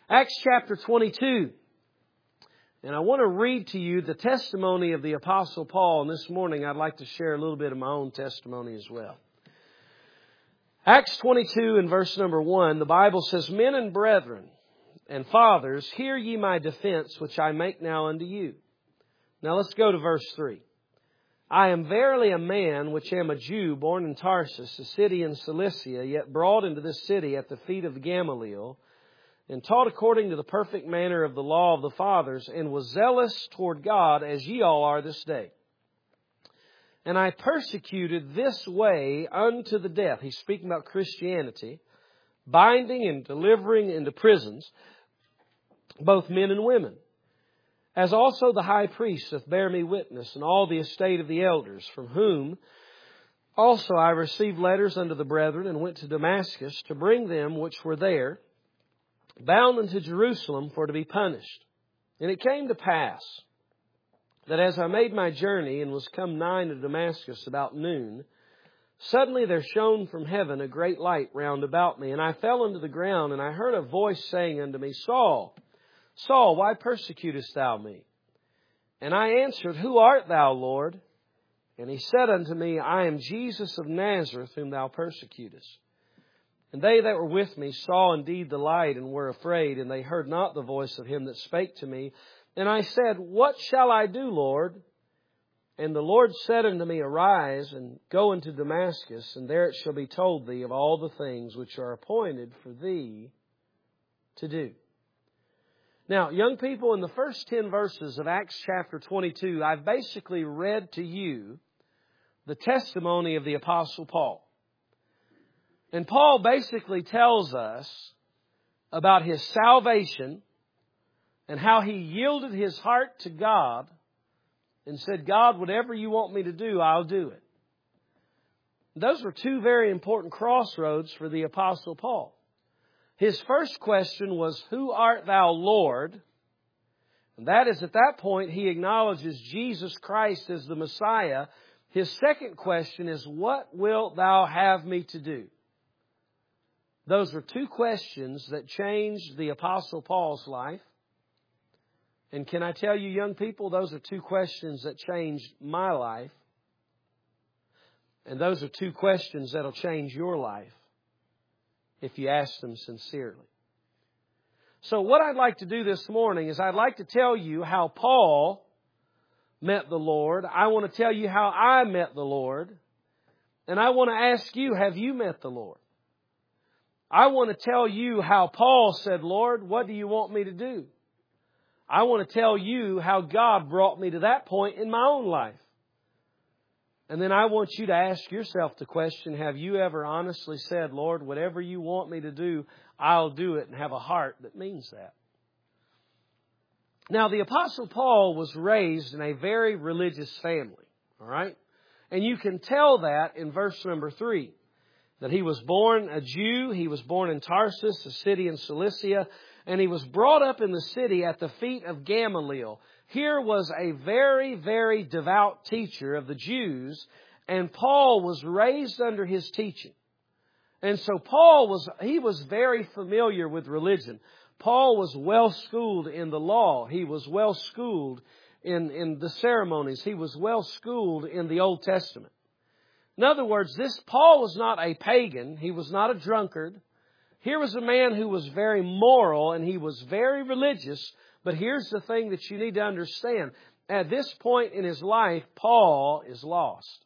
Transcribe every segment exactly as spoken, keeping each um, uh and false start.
Acts chapter twenty-two. And I want to read to you the testimony of the Apostle Paul. And this morning I'd like to share a little bit of my own testimony as well. Acts twenty-two and verse number one, the Bible says, Men and brethren and fathers, hear ye my defense, which I make now unto you. Now let's go to verse three. I am verily a man which am a Jew, born in Tarsus, a city in Cilicia, yet brought into this city at the feet of Gamaliel, and taught according to the perfect manner of the law of the fathers, and was zealous toward God, as ye all are this day. And I persecuted this way unto the death. He's speaking about Christianity, binding and delivering into prisons both men and women. As also the high priest doth bear me witness, and all the estate of the elders, from whom also I received letters unto the brethren, and went to Damascus to bring them which were there, bound unto Jerusalem for to be punished. And it came to pass that as I made my journey and was come nigh to Damascus about noon, suddenly there shone from heaven a great light round about me, and I fell unto the ground, and I heard a voice saying unto me, Saul, Saul, why persecutest thou me? And I answered, Who art thou, Lord? And he said unto me, I am Jesus of Nazareth, whom thou persecutest. And they that were with me saw indeed the light, and were afraid, and they heard not the voice of him that spake to me. And I said, What shall I do, Lord? And the Lord said unto me, Arise, and go into Damascus, and there it shall be told thee of all the things which are appointed for thee to do. Now, young people, in the first ten verses of Acts chapter twenty-two, I've basically read to you the testimony of the Apostle Paul. And Paul basically tells us about his salvation and how he yielded his heart to God and said, God, whatever you want me to do, I'll do it. Those were two very important crossroads for the Apostle Paul. His first question was, Who art thou, Lord? And that is, at that point, he acknowledges Jesus Christ as the Messiah. His second question is, What wilt thou have me to do? Those were two questions that changed the Apostle Paul's life. And can I tell you, young people, those are two questions that changed my life. And those are two questions that'll change your life if you ask them sincerely. So what I'd like to do this morning is I'd like to tell you how Paul met the Lord. I want to tell you how I met the Lord. And I want to ask you, have you met the Lord? I want to tell you how Paul said, Lord, what do you want me to do? I want to tell you how God brought me to that point in my own life. And then I want you to ask yourself the question, have you ever honestly said, Lord, whatever you want me to do, I'll do it, and have a heart that means that? Now, the Apostle Paul was raised in a very religious family, all right? And you can tell that in verse number three. That he was born a Jew, he was born in Tarsus, a city in Cilicia, and he was brought up in the city at the feet of Gamaliel. Here was a very, very devout teacher of the Jews, and Paul was raised under his teaching. And so Paul was, he was very familiar with religion. Paul was well schooled in the law. He was well schooled in, in the ceremonies. He was well schooled in the Old Testament. In other words, this Paul was not a pagan. He was not a drunkard. Here was a man who was very moral and he was very religious. But here's the thing that you need to understand. At this point in his life, Paul is lost.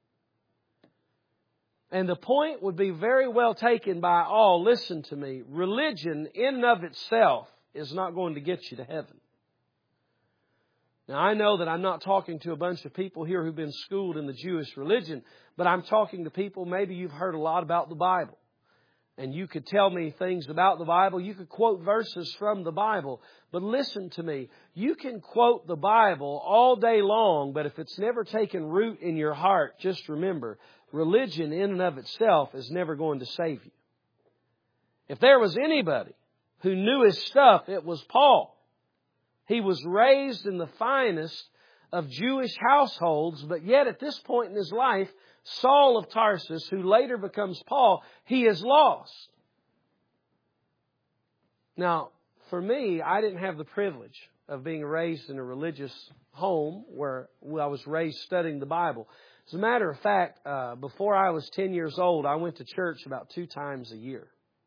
And the point would be very well taken by all. Listen to me. Religion in and of itself is not going to get you to heaven. Now, I know that I'm not talking to a bunch of people here who've been schooled in the Jewish religion, but I'm talking to people, maybe you've heard a lot about the Bible. And you could tell me things about the Bible. You could quote verses from the Bible. But listen to me. You can quote the Bible all day long, but if it's never taken root in your heart, just remember, religion in and of itself is never going to save you. If there was anybody who knew his stuff, it was Paul. He was raised in the finest of Jewish households, but yet at this point in his life, Saul of Tarsus, who later becomes Paul, he is lost. Now, for me, I didn't have the privilege of being raised in a religious home where I was raised studying the Bible. As a matter of fact, uh, before I was ten years old, I went to church about two times a year.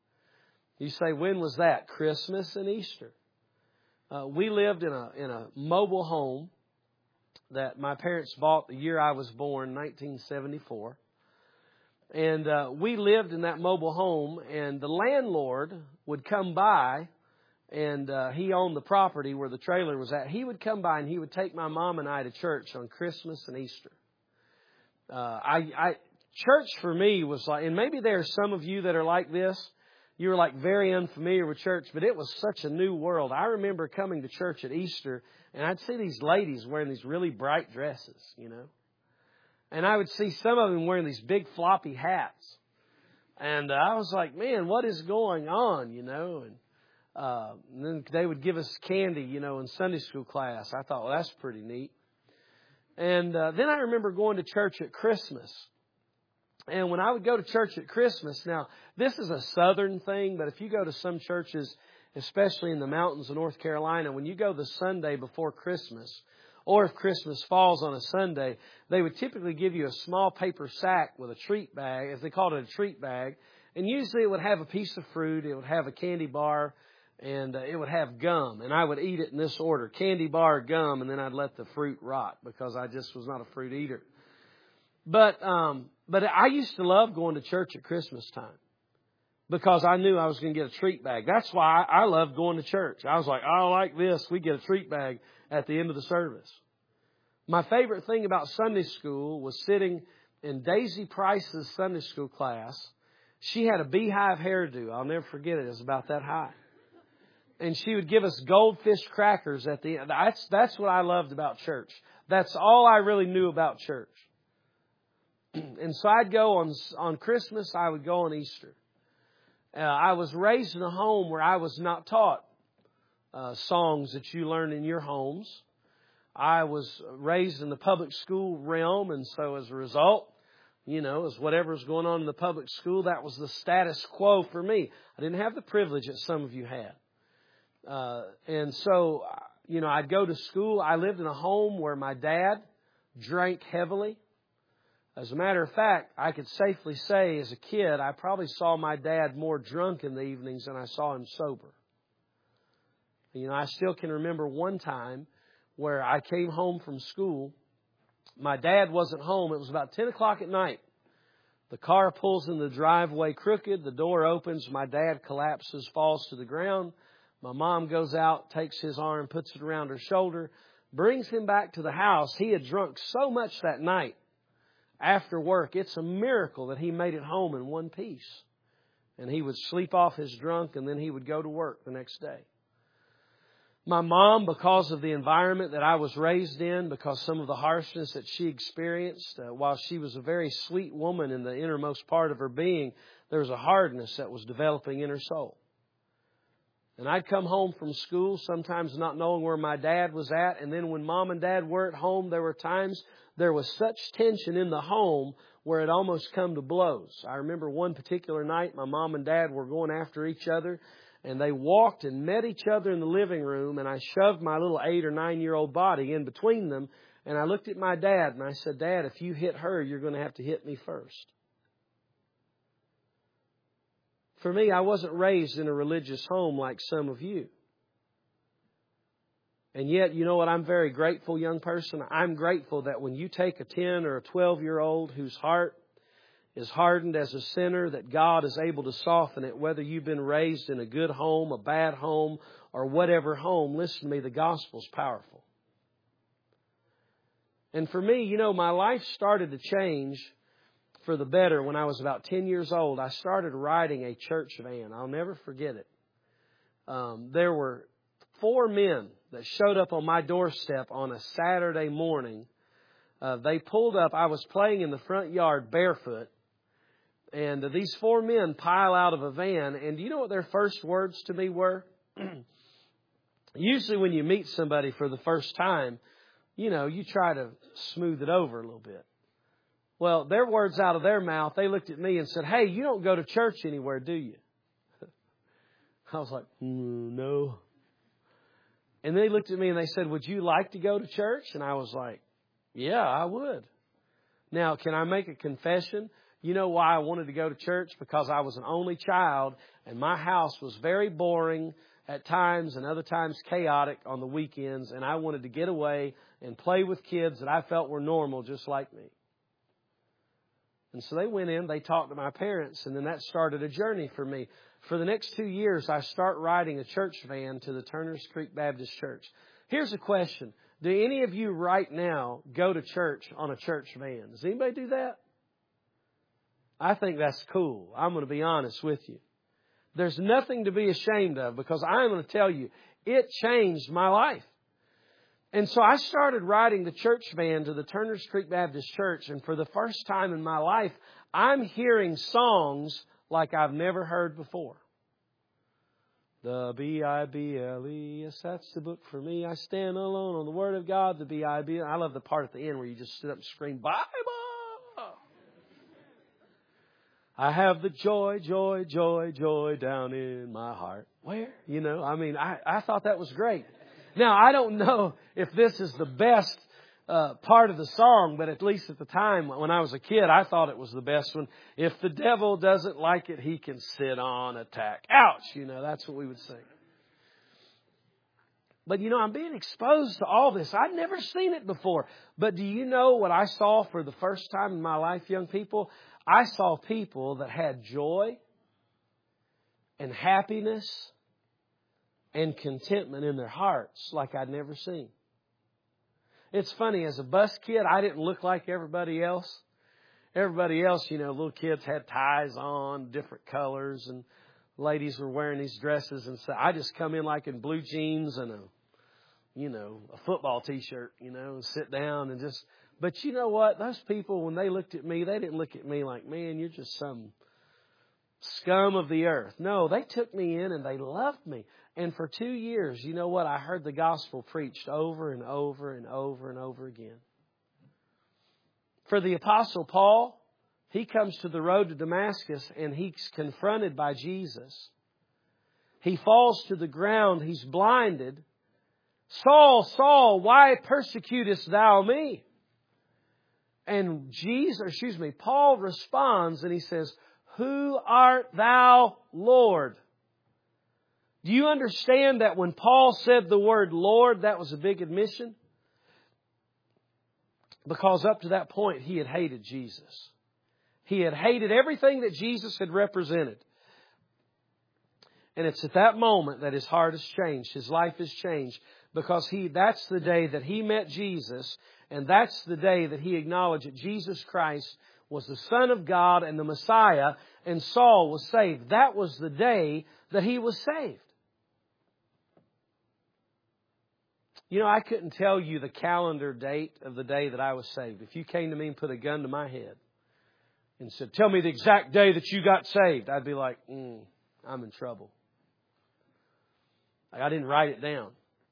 You say, when was that? Christmas and Easter. Uh, we lived in a in a mobile home that my parents bought the year I was born, nineteen seventy-four. And uh, we lived in that mobile home, and the landlord would come by, and uh, he owned the property where the trailer was at. He would come by, and he would take my mom and I to church on Christmas and Easter. Uh, I, I church for me was like, and maybe there are some of you that are like this. You were like very unfamiliar with church, but it was such a new world. I remember coming to church at Easter, and I'd see these ladies wearing these really bright dresses, you know. And I would see some of them wearing these big floppy hats. And uh, I was like, man, what is going on, you know? And, uh, and then they would give us candy, you know, in Sunday school class. I thought, well, that's pretty neat. And uh, then I remember going to church at Christmas. And when I would go to church at Christmas, now, this is a southern thing, but if you go to some churches, especially in the mountains of North Carolina, when you go the Sunday before Christmas, or if Christmas falls on a Sunday, they would typically give you a small paper sack with a treat bag, as they called it, a treat bag. And usually it would have a piece of fruit, it would have a candy bar, and uh, it would have gum. And I would eat it in this order, candy bar, gum, and then I'd let the fruit rot because I just was not a fruit eater. But um, but I used to love going to church at Christmas time because I knew I was going to get a treat bag. That's why I, I loved going to church. I was like, I like this. We get a treat bag at the end of the service. My favorite thing about Sunday school was sitting in Daisy Price's Sunday school class. She had a beehive hairdo. I'll never forget it. It was about that high. And she would give us goldfish crackers at the end. That's, that's what I loved about church. That's all I really knew about church. And so I'd go on, on Christmas. I would go on Easter. Uh, I was raised in a home where I was not taught Uh, songs that you learn in your homes. I was raised in the public school realm, and so as a result, you know, as whatever's going on in the public school, that was the status quo for me. I didn't have the privilege that some of you had. Uh, and so, you know, I'd go to school. I lived in a home where my dad drank heavily. As a matter of fact, I could safely say as a kid, I probably saw my dad more drunk in the evenings than I saw him sober. You know, I still can remember one time where I came home from school. My dad wasn't home. It was about ten o'clock at night. The car pulls in the driveway crooked. The door opens. My dad collapses, falls to the ground. My mom goes out, takes his arm, puts it around her shoulder, brings him back to the house. He had drunk so much that night after work. It's a miracle that he made it home in one piece. And he would sleep off his drunk, and then he would go to work the next day. My mom, because of the environment that I was raised in, because some of the harshness that she experienced, uh, while she was a very sweet woman in the innermost part of her being, there was a hardness that was developing in her soul. And I'd come home from school, sometimes not knowing where my dad was at. And then when mom and dad were at home, there were times there was such tension in the home where it almost come to blows. I remember one particular night, my mom and dad were going after each other. And they walked and met each other in the living room, and I shoved my little eight or nine-year-old body in between them. And I looked at my dad, and I said, Dad, if you hit her, you're going to have to hit me first. For me, I wasn't raised in a religious home like some of you. And yet, you know what? I'm very grateful, young person. I'm grateful that when you take a ten or a twelve-year-old whose heart is hardened as a sinner, that God is able to soften it, whether you've been raised in a good home, a bad home, or whatever home. Listen to me, the gospel's powerful. And for me, you know, my life started to change for the better when I was about ten years old. I started riding a church van. I'll never forget it. Um, there were four men that showed up on my doorstep on a Saturday morning. Uh, they pulled up. I was playing in the front yard barefoot. And uh, these four men pile out of a van. And do you know what their first words to me were? Usually when you meet somebody for the first time, you know, you try to smooth it over a little bit. Well, their words out of their mouth, they looked at me and said, hey, you don't go to church anywhere, do you? I was like, mm, no. And they looked at me and they said, would you like to go to church? And I was like, yeah, I would. Now, can I make a confession? You know why I wanted to go to church? Because I was an only child and my house was very boring at times and other times chaotic on the weekends. And I wanted to get away and play with kids that I felt were normal just like me. And so they went in, they talked to my parents, and then that started a journey for me. For the next two years, I start riding a church van to the Turners Creek Baptist Church. Here's a question. Do any of you right now go to church on a church van? Does anybody do that? I think that's cool. I'm going to be honest with you. There's nothing to be ashamed of because I'm going to tell you, it changed my life. And so I started riding the church van to the Turners Creek Baptist Church. And for the first time in my life, I'm hearing songs like I've never heard before. The B I B L E, yes, that's the book for me. I stand alone on the Word of God, the B I B L E. I love the part at the end where you just sit up and scream, Bible! I have the joy, joy, joy, joy down in my heart. Where? You know, I mean, I, I thought that was great. Now, I don't know if this is the best uh, part of the song, but at least at the time when I was a kid, I thought it was the best one. If the devil doesn't like it, he can sit on a tack. Ouch! You know, that's what we would sing. But, you know, I'm being exposed to all this. I'd never seen it before. But do you know what I saw for the first time in my life, young people? I saw people that had joy and happiness and contentment in their hearts like I'd never seen. It's funny, as a bus kid, I didn't look like everybody else. Everybody else, you know, little kids had ties on, different colors, and ladies were wearing these dresses. And so I just come in like in blue jeans and a, you know, a football T-shirt, you know, and sit down and just... But you know what? Those people, when they looked at me, they didn't look at me like, man, you're just some scum of the earth. No, they took me in and they loved me. And for two years, you know what? I heard the gospel preached over and over and over and over again. For the Apostle Paul, he comes to the road to Damascus and he's confronted by Jesus. He falls to the ground. He's blinded. Saul, Saul, why persecutest thou me? And Jesus, or excuse me, Paul responds and he says, who art thou, Lord? Do you understand that when Paul said the word Lord, that was a big admission? Because up to that point, he had hated Jesus. He had hated everything that Jesus had represented. And it's at that moment that his heart has changed. His life has changed. Because he that's the day that he met Jesus. And that's the day that he acknowledged that Jesus Christ was the Son of God and the Messiah. And Saul was saved. That was the day that he was saved. You know, I couldn't tell you the calendar date of the day that I was saved. If you came to me and put a gun to my head and said, tell me the exact day that you got saved, I'd be like, mm, I'm in trouble. Like I didn't write it down.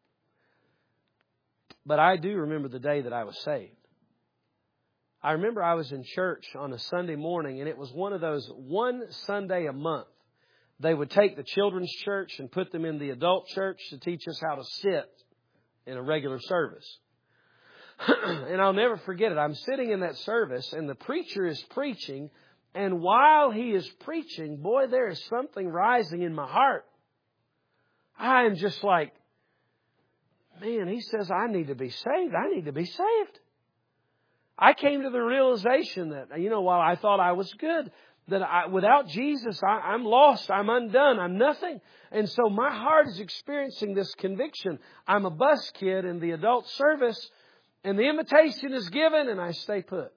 But I do remember the day that I was saved. I remember I was in church on a Sunday morning, and it was one of those one Sunday a month. They would take the children's church and put them in the adult church to teach us how to sit in a regular service. And I'll never forget it. I'm sitting in that service, and the preacher is preaching, and while he is preaching, boy, there is something rising in my heart. I am just like, man, he says, I need to be saved. I need to be saved. I came to the realization that, you know, while I thought I was good, that I, without Jesus, I, I'm lost. I'm undone. I'm nothing. And so my heart is experiencing this conviction. I'm a bus kid in the adult service, and the invitation is given, and I stay put.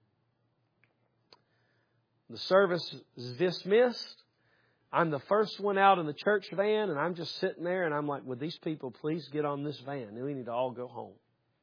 The service is dismissed. I'm the first one out in the church van, and I'm just sitting there, and I'm like, would these people please get on this van? And we need to all go home.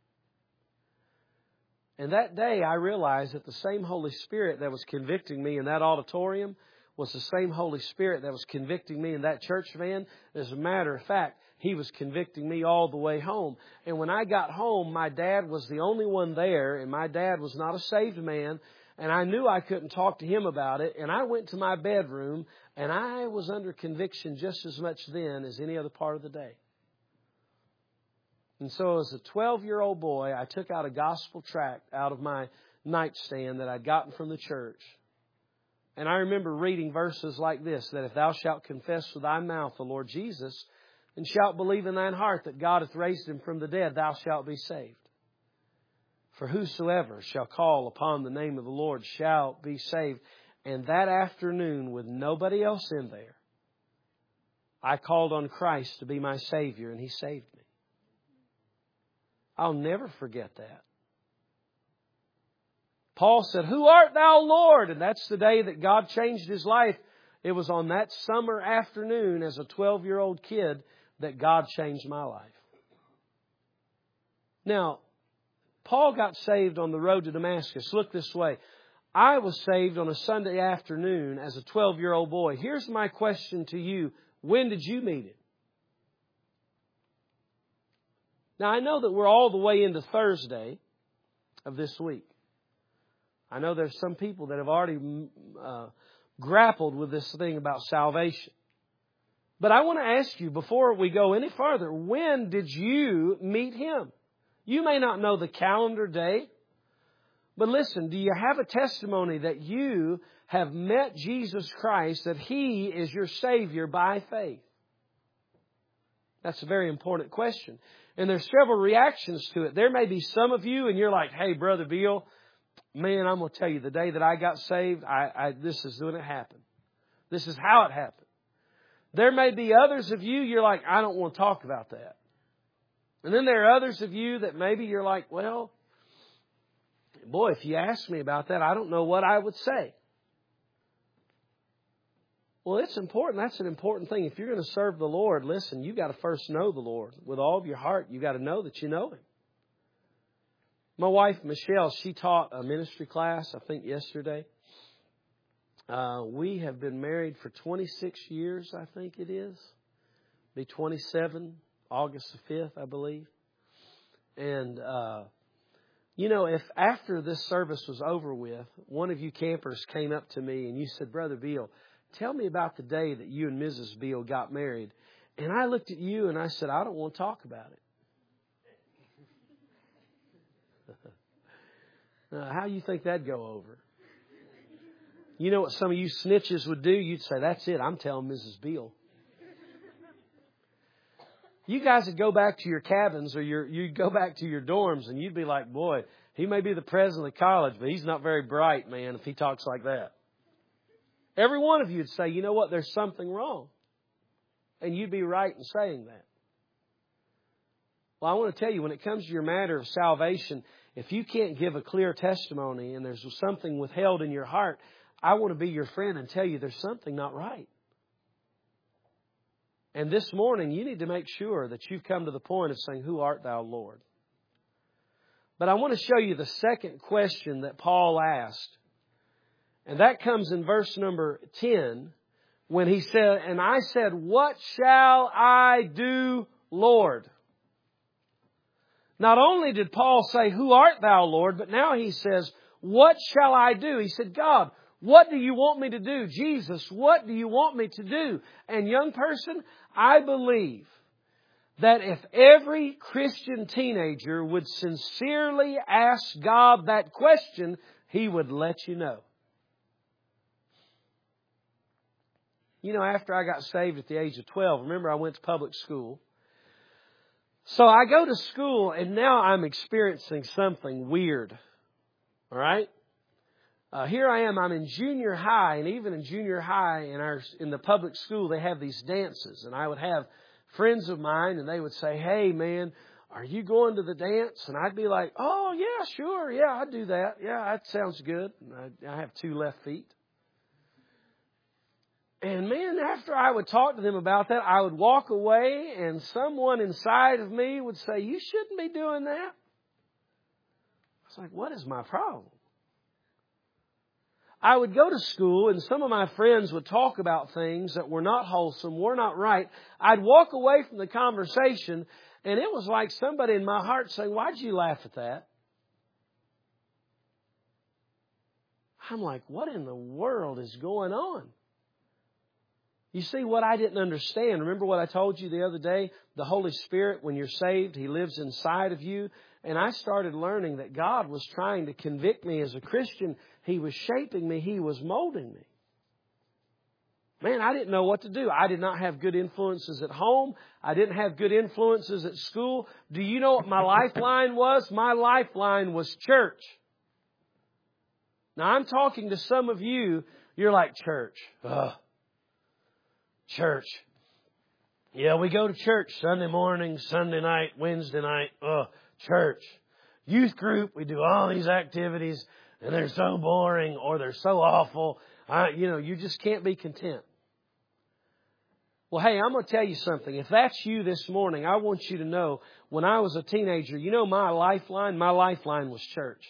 And that day, I realized that the same Holy Spirit that was convicting me in that auditorium was the same Holy Spirit that was convicting me in that church van. As a matter of fact, He was convicting me all the way home. And when I got home, my dad was the only one there, and my dad was not a saved man. And I knew I couldn't talk to him about it. And I went to my bedroom, and I was under conviction just as much then as any other part of the day. And so as a twelve-year-old boy, I took out a gospel tract out of my nightstand that I'd gotten from the church. And I remember reading verses like this, that if thou shalt confess with thy mouth the Lord Jesus, and shalt believe in thine heart that God hath raised Him from the dead, thou shalt be saved. For whosoever shall call upon the name of the Lord shall be saved. And that afternoon, with nobody else in there, I called on Christ to be my Savior, and He saved me. I'll never forget that. Paul said, "Who art thou, Lord?" And that's the day that God changed his life. It was on that summer afternoon as a twelve-year-old kid that God changed my life. Now, Paul got saved on the road to Damascus. Look this way. I was saved on a Sunday afternoon as a twelve-year-old boy. Here's my question to you. When did you meet Him? Now, I know that we're all the way into Thursday of this week. I know there's some people that have already uh, grappled with this thing about salvation. But I want to ask you, before we go any farther, when did you meet Him? You may not know the calendar day, but listen, do you have a testimony that you have met Jesus Christ, that He is your Savior by faith? That's a very important question. And there's several reactions to it. There may be some of you and you're like, "Hey, Brother Beal, man, I'm going to tell you, the day that I got saved, I, I, this is when it happened. This is how it happened." There may be others of you, you're like, "I don't want to talk about that." And then there are others of you that maybe you're like, "Well, boy, if you ask me about that, I don't know what I would say." Well, it's important. That's an important thing. If you're going to serve the Lord, listen, you've got to first know the Lord. With all of your heart, you've got to know that you know Him. My wife, Michelle, she taught a ministry class, I think, yesterday. Uh, we have been married for twenty-six years, I think it is. Be twenty-seven, August the fifth, I believe. And, uh, you know, if after this service was over with, one of you campers came up to me and you said, "Brother Beal, tell me about the day that you and Missus Beal got married." And I looked at you and I said, "I don't want to talk about it." Now, how do you think that'd go over? You know what some of you snitches would do? You'd say, "That's it, I'm telling Missus Beal." You guys would go back to your cabins or your, you'd go back to your dorms and you'd be like, "Boy, he may be the president of the college, but he's not very bright, man, if he talks like that." Every one of you would say, "You know what, there's something wrong." And you'd be right in saying that. Well, I want to tell you, when it comes to your matter of salvation, if you can't give a clear testimony and there's something withheld in your heart, I want to be your friend and tell you there's something not right. And this morning, you need to make sure that you've come to the point of saying, "Who art thou, Lord?" But I want to show you the second question that Paul asked. And that comes in verse number ten, when he said, "And I said, what shall I do, Lord?" Not only did Paul say, "Who art thou, Lord?" but now he says, "What shall I do?" He said, "God, what do you want me to do? Jesus, what do you want me to do?" And young person, I believe that if every Christian teenager would sincerely ask God that question, He would let you know. You know, after I got saved at the age of twelve, remember I went to public school. So I go to school and now I'm experiencing something weird. All right? Uh, here I am, I'm in junior high, and even in junior high in our in the public school, they have these dances. And I would have friends of mine and they would say, "Hey man, are you going to the dance?" And I'd be like, "Oh yeah, sure, yeah, I'd do that. Yeah, that sounds good." And I, I have two left feet. And man, after I would talk to them about that, I would walk away and someone inside of me would say, "You shouldn't be doing that." I was like, what is my problem? I would go to school and some of my friends would talk about things that were not wholesome, were not right. I'd walk away from the conversation and it was like somebody in my heart saying, "Why'd you laugh at that?" I'm like, what in the world is going on? You see, what I didn't understand, remember what I told you the other day? The Holy Spirit, when you're saved, He lives inside of you. And I started learning that God was trying to convict me as a Christian. He was shaping me. He was molding me. Man, I didn't know what to do. I did not have good influences at home. I didn't have good influences at school. Do you know what my lifeline was? My lifeline was church. Now, I'm talking to some of you. You're like, church. Ugh. Church. Yeah, we go to church Sunday morning, Sunday night, Wednesday night. Ugh, church. Youth group, we do all these activities, and they're so boring or they're so awful. I, you know, you just can't be content. Well, hey, I'm going to tell you something. If that's you this morning, I want you to know, when I was a teenager, you know my lifeline? My lifeline was church.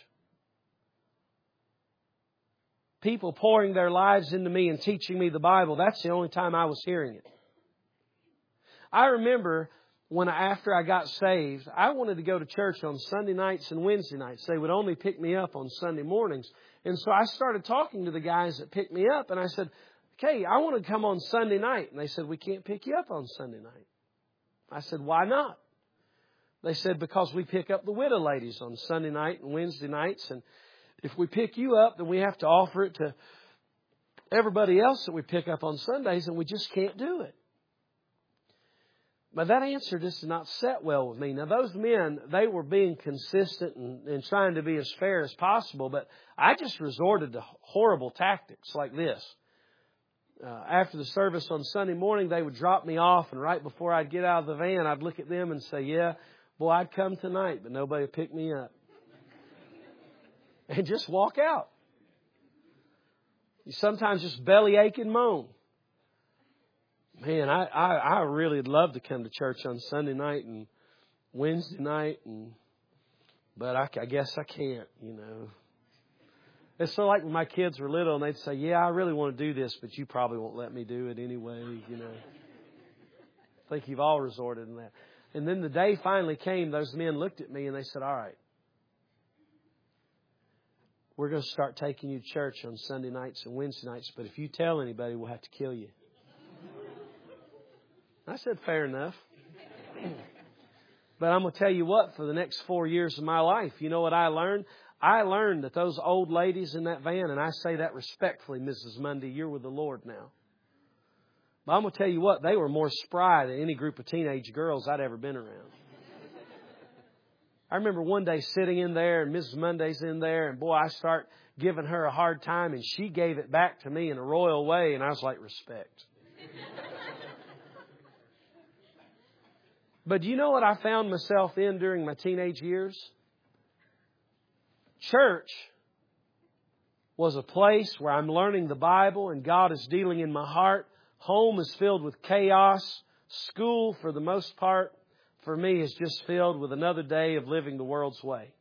People pouring their lives into me and teaching me the Bible, that's the only time I was hearing it. I remember when after I got saved, I wanted to go to church on Sunday nights and Wednesday nights. They would only pick me up on Sunday mornings. And so I started talking to the guys that picked me up, and I said, okay, I want to come on Sunday night. And they said, we can't pick you up on Sunday night. I said, why not? They said, because we pick up the widow ladies on Sunday night and Wednesday nights, and if we pick you up, then we have to offer it to everybody else that we pick up on Sundays, and we just can't do it. But that answer just did not set well with me. Now, those men, they were being consistent and, and trying to be as fair as possible, but I just resorted to horrible tactics like this. Uh, after the service on Sunday morning, they would drop me off, and right before I'd get out of the van, I'd look at them and say, yeah, boy, I'd come tonight, but nobody would pick me up. And just walk out. You sometimes just bellyache and moan. Man, I, I, I really would love to come to church on Sunday night and Wednesday night, and but I, I guess I can't, you know. It's so like when my kids were little and they'd say, yeah, I really want to do this, but you probably won't let me do it anyway, you know. I think you've all resorted in that. And then the day finally came, those men looked at me and they said, all right, we're going to start taking you to church on Sunday nights and Wednesday nights, but if you tell anybody, we'll have to kill you. I said, fair enough. But I'm going to tell you what, for the next four years of my life, you know what I learned? I learned that those old ladies in that van, and I say that respectfully, Missus Mundy, you're with the Lord now. But I'm going to tell you what, they were more spry than any group of teenage girls I'd ever been around. I remember one day sitting in there, and Missus Monday's in there, and boy, I start giving her a hard time, and she gave it back to me in a royal way, and I was like, respect. But do you know what I found myself in during my teenage years? Church was a place where I'm learning the Bible and God is dealing in my heart. Home is filled with chaos. School, for the most part, for me, is just filled with another day of living the world's way.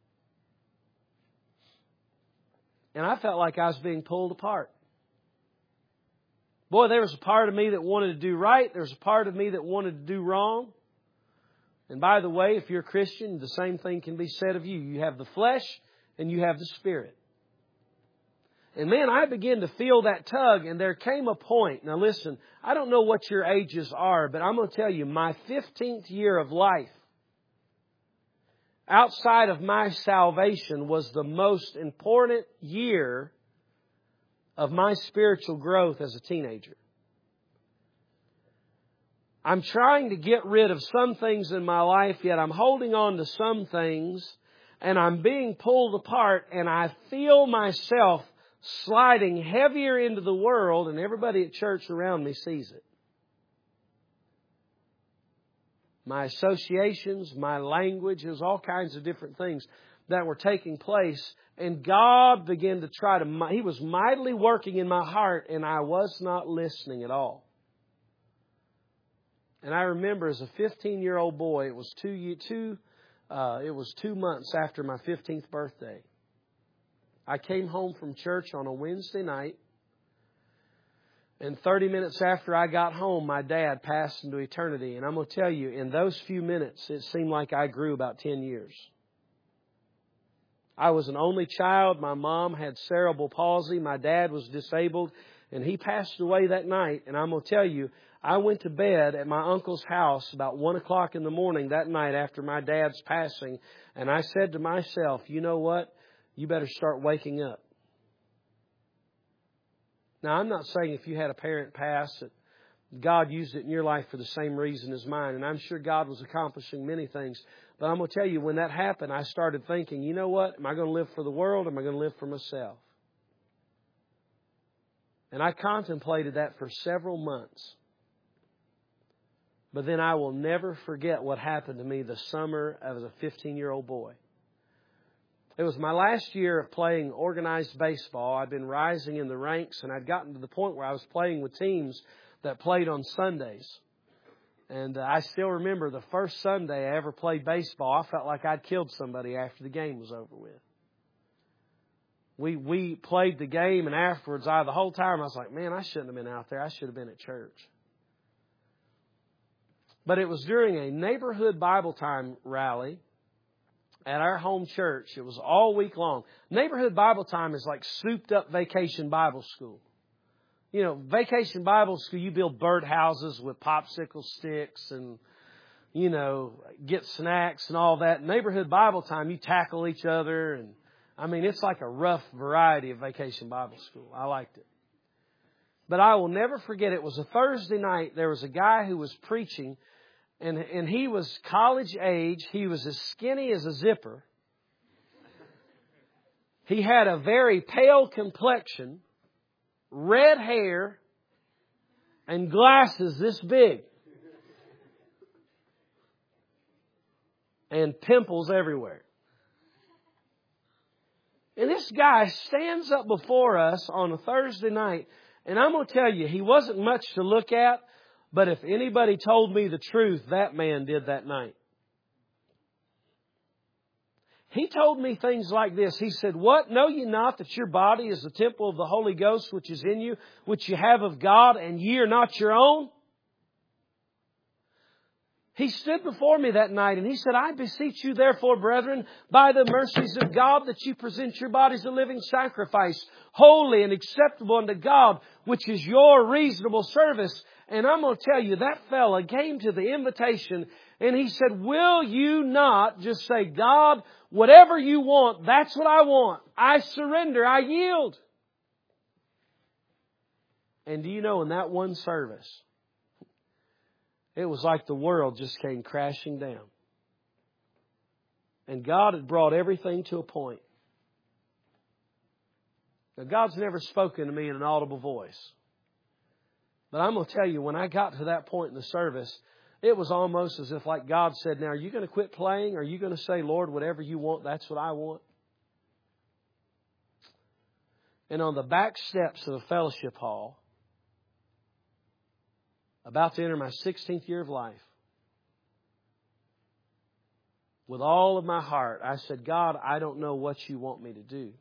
And I felt like I was being pulled apart. Boy, there was a part of me that wanted to do right. There was a part of me that wanted to do wrong. And by the way, if you're a Christian, the same thing can be said of you. You have the flesh and you have the Spirit. And man, I began to feel that tug, and there came a point. Now listen, I don't know what your ages are, but I'm going to tell you, my fifteenth year of life, outside of my salvation, was the most important year of my spiritual growth as a teenager. I'm trying to get rid of some things in my life, yet I'm holding on to some things, and I'm being pulled apart, and I feel myself sliding heavier into the world, and everybody at church around me sees it. My associations, my language, there's all kinds of different things that were taking place, and God began to try to, He was mightily working in my heart, and I was not listening at all. And I remember as a fifteen-year-old boy, it was two, two, uh, it was two months after my fifteenth birthday. I came home from church on a Wednesday night, and thirty minutes after I got home, my dad passed into eternity. And I'm going to tell you, in those few minutes, it seemed like I grew about ten years. I was an only child. My mom had cerebral palsy. My dad was disabled. And he passed away that night. And I'm going to tell you, I went to bed at my uncle's house about one o'clock in the morning that night after my dad's passing. And I said to myself, you know what? You better start waking up. Now, I'm not saying if you had a parent pass that God used it in your life for the same reason as mine. And I'm sure God was accomplishing many things. But I'm going to tell you, when that happened, I started thinking, you know what? Am I going to live for the world or am I going to live for myself? And I contemplated that for several months. But then I will never forget what happened to me the summer as a fifteen-year-old boy. It was my last year of playing organized baseball. I'd been rising in the ranks, and I'd gotten to the point where I was playing with teams that played on Sundays. And uh, I still remember the first Sunday I ever played baseball, I felt like I'd killed somebody after the game was over with. We we played the game, and afterwards, I the whole time I was like, man, I shouldn't have been out there. I should have been at church. But it was during a neighborhood Bible time rally at our home church. It was all week long. Neighborhood Bible time is like souped up vacation Bible school. You know, vacation Bible school, you build birdhouses with popsicle sticks and, you know, get snacks and all that. Neighborhood Bible time, you tackle each other. And I mean, it's like a rough variety of vacation Bible school. I liked it. But I will never forget, it was a Thursday night. There was a guy who was preaching, and, and he was college age. He was as skinny as a zipper. He had a very pale complexion, red hair, and glasses this big. And pimples everywhere. And this guy stands up before us on a Thursday night, and I'm going to tell you, he wasn't much to look at, but if anybody told me the truth, that man did that night. He told me things like this. He said, what? Know ye not that your body is the temple of the Holy Ghost which is in you, which you have of God, and ye are not your own? He stood before me that night and he said, I beseech you therefore, brethren, by the mercies of God, that you present your bodies a living sacrifice, holy and acceptable unto God, which is your reasonable service. And I'm going to tell you, that fella came to the invitation and he said, will you not just say, God, whatever you want, that's what I want. I surrender. I yield. And do you know, in that one service, it was like the world just came crashing down. And God had brought everything to a point. Now, God's never spoken to me in an audible voice. But I'm going to tell you, when I got to that point in the service, it was almost as if like God said, now, are you going to quit playing? Or are you going to say, Lord, whatever you want, that's what I want? And on the back steps of the fellowship hall, about to enter my sixteenth year of life, with all of my heart, I said, God, I don't know what you want me to do,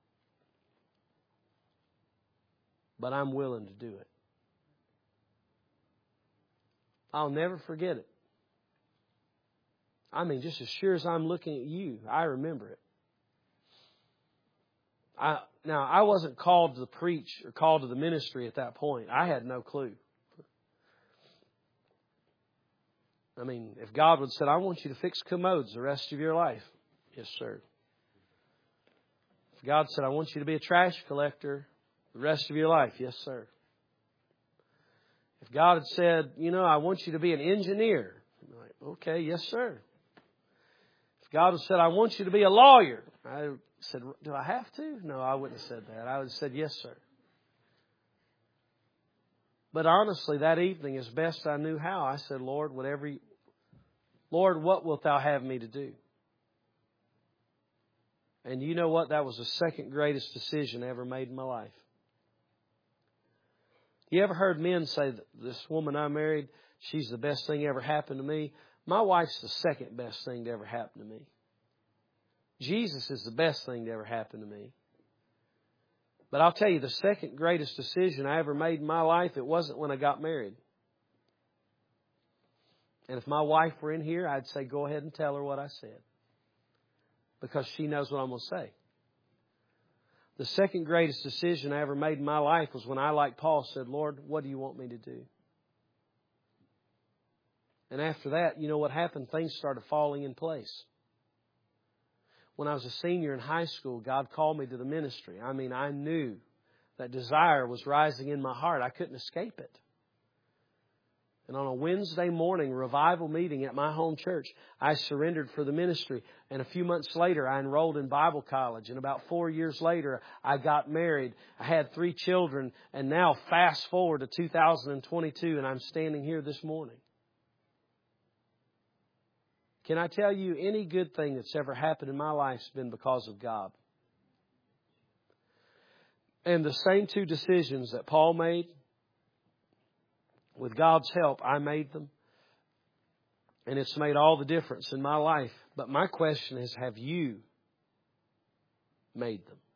but I'm willing to do it. I'll never forget it. I mean, just as sure as I'm looking at you, I remember it. I, now, I wasn't called to preach or called to the ministry at that point. I had no clue. I mean, if God would have said, I want you to fix commodes the rest of your life. Yes, sir. If God said, I want you to be a trash collector the rest of your life. Yes, sir. If God had said, you know, I want you to be an engineer. I'm like, okay, yes, sir. If God had said, I want you to be a lawyer. I said, do I have to? No, I wouldn't have said that. I would have said, yes, sir. But honestly, that evening, as best I knew how, I said, Lord, whatever you, Lord, what wilt thou have me to do? And you know what? That was the second greatest decision I ever made in my life. You ever heard men say that this woman I married, she's the best thing ever happened to me? My wife's the second best thing to ever happen to me. Jesus is the best thing to ever happen to me. But I'll tell you, the second greatest decision I ever made in my life, it wasn't when I got married. And if my wife were in here, I'd say, go ahead and tell her what I said. Because she knows what I'm going to say. The second greatest decision I ever made in my life was when I, like Paul, said, Lord, what do you want me to do? And after that, you know what happened? Things started falling in place. When I was a senior in high school, God called me to the ministry. I mean, I knew that desire was rising in my heart. I couldn't escape it. And on a Wednesday morning revival meeting at my home church, I surrendered for the ministry. And a few months later, I enrolled in Bible college. And about four years later, I got married. I had three children. And now fast forward to two thousand twenty-two, and I'm standing here this morning. Can I tell you, any good thing that's ever happened in my life has been because of God. And the same two decisions that Paul made, with God's help, I made them. And it's made all the difference in my life. But my question is, have you made them?